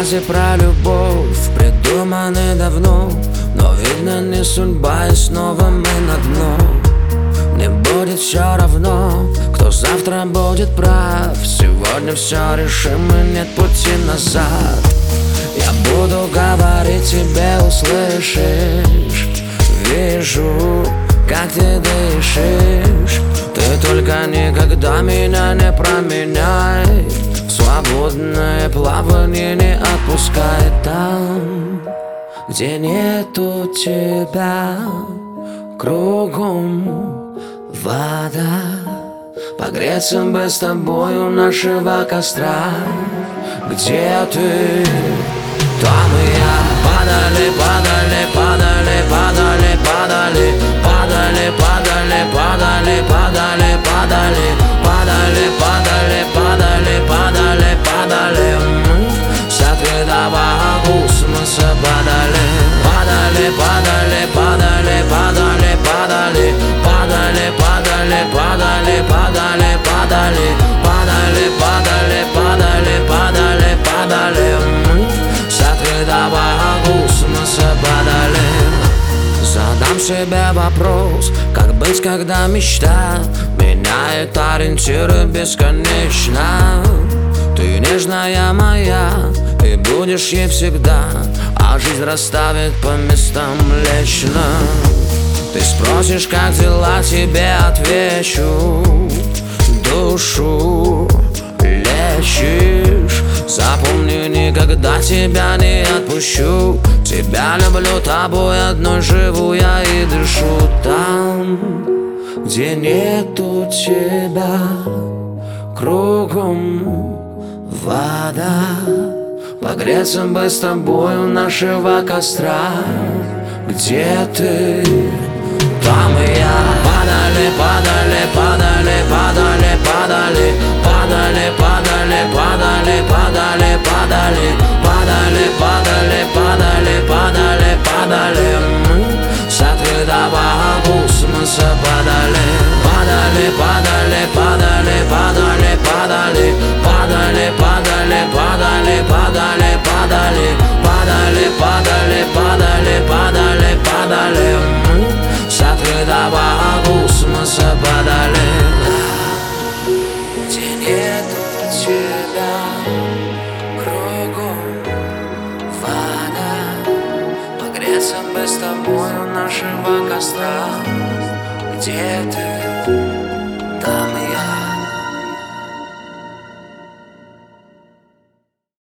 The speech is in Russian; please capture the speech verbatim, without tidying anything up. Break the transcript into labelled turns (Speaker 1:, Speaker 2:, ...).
Speaker 1: Рассказы про любовь придуманы давно, но видно не судьба, и снова мы на дно. Мне будет все равно, кто завтра будет прав. Сегодня все решим и нет пути назад. Я буду говорить тебе, услышишь. Вижу, как ты дышишь. Ты только никогда меня не променяй. Свободное плавание не отпускай там, где нету тебя. Кругом вода. Погреться бы с тобой у нашего костра. Где ты? Там и я. Падали, падали, падали, падали, падали, падали, падали, падали, падали, падали, падали, падали, падали, падали, падали. Мы с открытого космоса падали, падали, падали, падали, падали, падали, падали, падали, падали, падали, падали, падали, падали, падали, падали, падали. Мы с открытого космоса падали. Задам себе вопрос, как быть, когда мечта меняет ориентиры бесконечно. Ты нежная моя, и будешь ей всегда, а жизнь расставит по местам лично. Ты спросишь, как дела, тебе отвечу. Душу лечишь. Запомни, никогда тебя не отпущу. Тебя люблю, тобой одной живу я и дышу. Там, где нету тебя, кругом вода. Погреться бы с тобой у нашего костра. Где ты? Там и я. Падали, падали, падали, падали, падали, падали, падали, падали, падали, падали, падали, падали, падали, падали, падали. Мы с открытого космоса падали, падали, падали, падали, падали, падали, падали, падали, падали, падали, падали, падали, падали, падали, падали, падали. Мы с открытого космоса падали. Где нету тебя, кругом вода. Погреться бы с тобой у нашего костра. Где ты?